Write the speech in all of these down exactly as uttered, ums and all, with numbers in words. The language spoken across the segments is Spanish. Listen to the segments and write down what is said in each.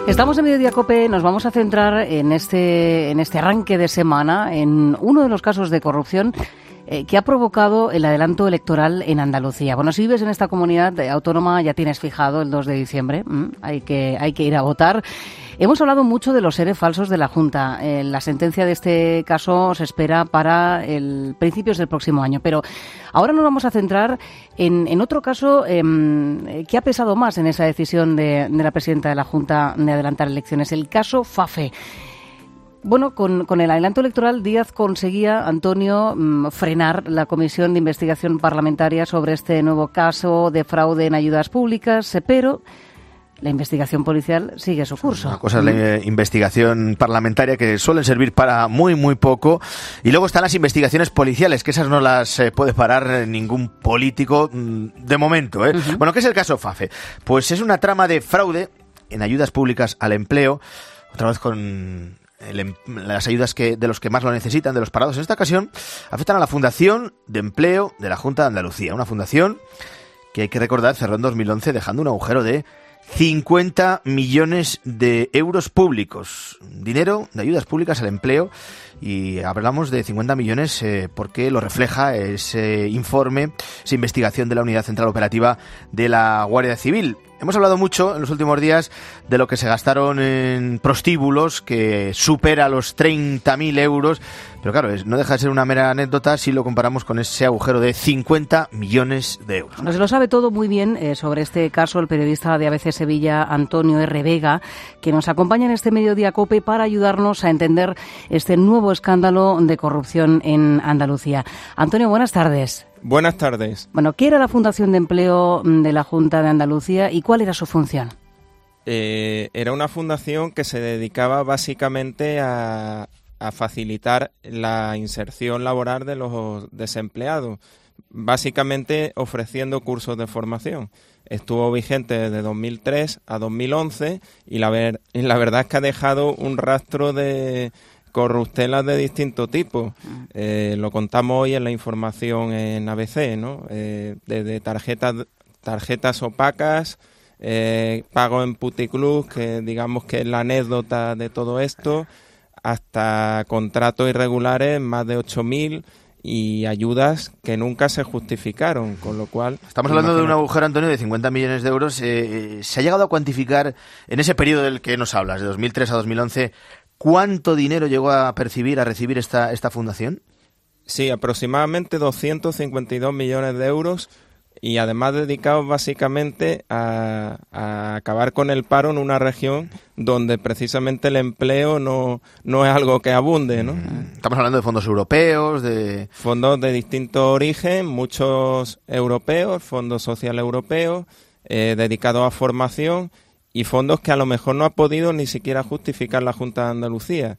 Estamos en Mediodía COPE, nos vamos a centrar en este, en este arranque de semana en uno de los casos de corrupción eh, que ha provocado el adelanto electoral en Andalucía. Bueno, si vives en esta comunidad autónoma ya tienes fijado el dos de diciembre, ¿m? hay que, hay que ir a votar. Hemos hablado mucho de los E R E falsos de la Junta. Eh, la sentencia de este caso se espera para el principios del próximo año, pero ahora nos vamos a centrar en, en otro caso eh, que ha pesado más en esa decisión de, de la presidenta de la Junta de adelantar elecciones, el caso FAFE. Bueno, con, con el adelanto electoral, Díaz conseguía, Antonio, mmm, frenar la comisión de investigación parlamentaria sobre este nuevo caso de fraude en ayudas públicas, pero la investigación policial sigue su curso. Una cosa es la investigación parlamentaria, que suelen servir para muy, muy poco. Y luego están las investigaciones policiales, que esas no las eh, puede parar ningún político de momento, ¿eh? Uh-huh. Bueno, ¿qué es el caso FAFE? Pues es una trama de fraude en ayudas públicas al empleo, otra vez con el, las ayudas que de los que más lo necesitan, de los parados. En esta ocasión afectan a la Fundación de Empleo de la Junta de Andalucía, una fundación que hay que recordar cerró en dos mil once dejando un agujero de cincuenta millones de euros públicos, dinero de ayudas públicas al empleo, y hablamos de cincuenta millones eh, porque lo refleja ese informe, esa investigación de la Unidad Central Operativa de la Guardia Civil. Hemos hablado mucho en los últimos días de lo que se gastaron en prostíbulos, que supera los treinta mil euros, pero claro, no deja de ser una mera anécdota si lo comparamos con ese agujero de cincuenta millones de euros. Nos lo sabe todo muy bien eh, sobre este caso el periodista de A B C Sevilla, Antonio R. Vega, que nos acompaña en este Mediodía COPE para ayudarnos a entender este nuevo escándalo de corrupción en Andalucía. Antonio, buenas tardes. Buenas tardes. Bueno, ¿qué era la Fundación de Empleo de la Junta de Andalucía y cuál era su función? Eh, era una fundación que se dedicaba básicamente a, a facilitar la inserción laboral de los desempleados, básicamente ofreciendo cursos de formación. Estuvo vigente desde dos mil tres a dos mil once y la, ver, y la verdad es que ha dejado un rastro de corruptelas de distinto tipo. Eh, lo contamos hoy en la información en A B C, ¿no? Eh, desde tarjetas, tarjetas opacas, eh, pago en puticlub, que digamos que es la anécdota de todo esto, hasta contratos irregulares, más de ocho mil, y ayudas que nunca se justificaron, con lo cual... Estamos hablando imagínate. de un agujero, Antonio, de cincuenta millones de euros. Eh, ¿Se ha llegado a cuantificar en ese periodo del que nos hablas, de dos mil tres a dos mil once, cuánto dinero llegó a percibir, a recibir esta, esta fundación? Sí, aproximadamente doscientos cincuenta y dos millones de euros, y además dedicados básicamente a, a acabar con el paro en una región donde precisamente el empleo no, no es algo que abunde, ¿no? Estamos hablando de fondos europeos, de... Fondos de distinto origen, muchos europeos, fondos sociales europeos, eh, dedicados a formación, y fondos que a lo mejor no ha podido ni siquiera justificar la Junta de Andalucía.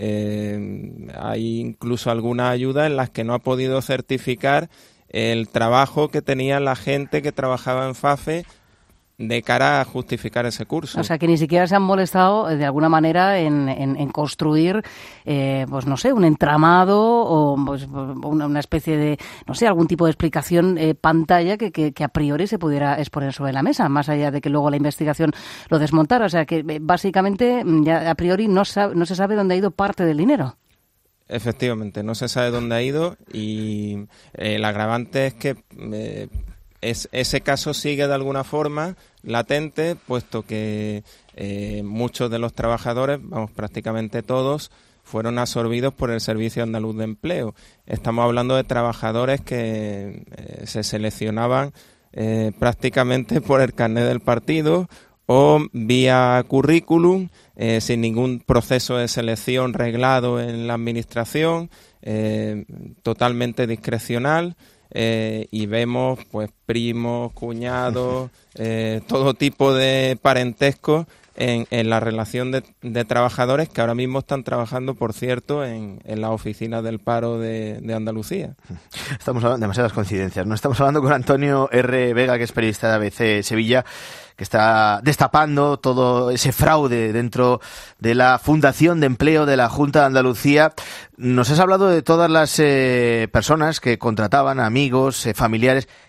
Eh, hay incluso algunas ayudas en las que no ha podido certificar el trabajo que tenía la gente que trabajaba en FAFE de cara a justificar ese curso. O sea, que ni siquiera se han molestado de alguna manera en, en, en construir, eh, pues no sé, un entramado o pues, una, una especie de, no sé, algún tipo de explicación eh, pantalla que, que, que a priori se pudiera exponer sobre la mesa, más allá de que luego la investigación lo desmontara. O sea, que básicamente ya a priori no, sabe, no se sabe dónde ha ido parte del dinero. Efectivamente, no se sabe dónde ha ido, y eh, el agravante es que eh, es, ese caso sigue de alguna forma latente, puesto que eh, muchos de los trabajadores, vamos, prácticamente todos, fueron absorbidos por el Servicio Andaluz de Empleo. Estamos hablando de trabajadores que eh, se seleccionaban eh, prácticamente por el carnet del partido o vía currículum, eh, sin ningún proceso de selección reglado en la administración, eh, totalmente discrecional, eh, y vemos pues primos, cuñados, eh, todo tipo de parentesco en, en la relación de, de trabajadores que ahora mismo están trabajando, por cierto, en, en las oficinas del paro de, de Andalucía. Estamos hablando de demasiadas coincidencias, ¿no? Estamos hablando con Antonio R. Vega, que es periodista de A B C Sevilla, que está destapando todo ese fraude dentro de la Fundación de Empleo de la Junta de Andalucía. Nos has hablado de todas las eh, personas que contrataban, amigos, eh, familiares,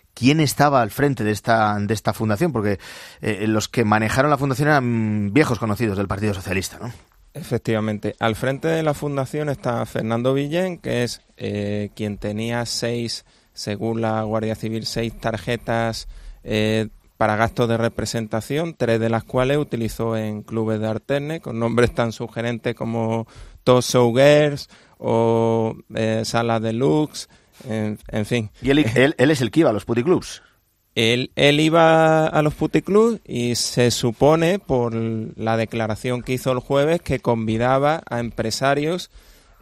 quién estaba al frente de esta, de esta fundación, porque eh, los que manejaron la fundación eran viejos conocidos del Partido Socialista, ¿no? Efectivamente. Al frente de la fundación está Fernando Villén, que es eh, quien tenía seis, según la Guardia Civil, seis tarjetas eh, para gastos de representación, tres de las cuales utilizó en clubes de Arterne, con nombres tan sugerentes como Top Show Girls o eh, Sala Deluxe, en, en fin. Y él, él, él es el que iba a los puticlubs. Él, él iba a los puticlubs y se supone, por la declaración que hizo el jueves, que convidaba a empresarios,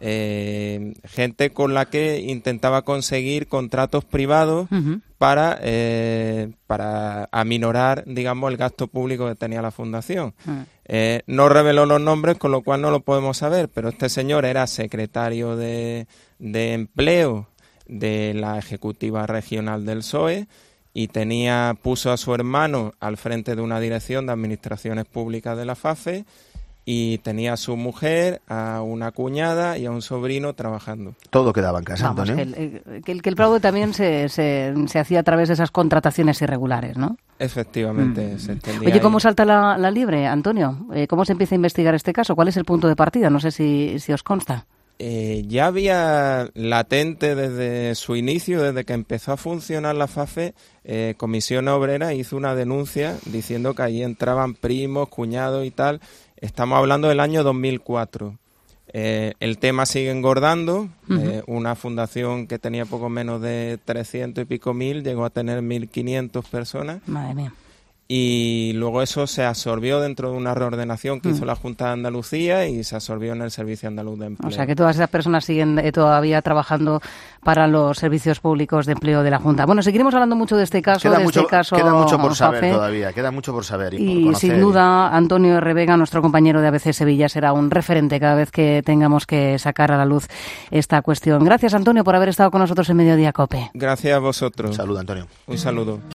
eh, gente con la que intentaba conseguir contratos privados uh-huh. para, eh, para aminorar, digamos, el gasto público que tenía la fundación. Uh-huh. Eh, no reveló los nombres, con lo cual no lo podemos saber, pero este señor era secretario de, de empleo de la Ejecutiva Regional del P S O E, y tenía puso a su hermano al frente de una dirección de administraciones públicas de la FAFE, y tenía a su mujer, a una cuñada y a un sobrino trabajando. Todo quedaba en casa, Vamos, Antonio. Que el, que el, que el fraude también se, se, se hacía a través de esas contrataciones irregulares, ¿no? Efectivamente. Mm. Se extendía Oye, ¿cómo ahí. salta la, la liebre, Antonio? Eh, ¿Cómo se empieza a investigar este caso? ¿Cuál es el punto de partida? No sé si, si os consta. Eh, ya había latente desde su inicio, desde que empezó a funcionar la FAFE, eh, Comisión Obrera hizo una denuncia diciendo que allí entraban primos, cuñados y tal. Estamos hablando del año dos mil cuatro. Eh, el tema sigue engordando. Uh-huh. Eh, una fundación que tenía poco menos de trescientos y pico mil llegó a tener mil quinientas personas. Madre mía. Y luego eso se absorbió dentro de una reordenación que mm. hizo la Junta de Andalucía y se absorbió en el Servicio Andaluz de Empleo. O sea que todas esas personas siguen eh, todavía trabajando para los servicios públicos de empleo de la Junta. Bueno, seguiremos hablando mucho de este caso. Queda, de mucho, este caso, queda mucho por saber Fafe. todavía, queda mucho por saber. Y, y por conocer. Sin duda, Antonio R. Vega, nuestro compañero de A B C Sevilla, será un referente cada vez que tengamos que sacar a la luz esta cuestión. Gracias, Antonio, por haber estado con nosotros en Mediodía COPE. Gracias a vosotros. Un saludo, Antonio. Un saludo.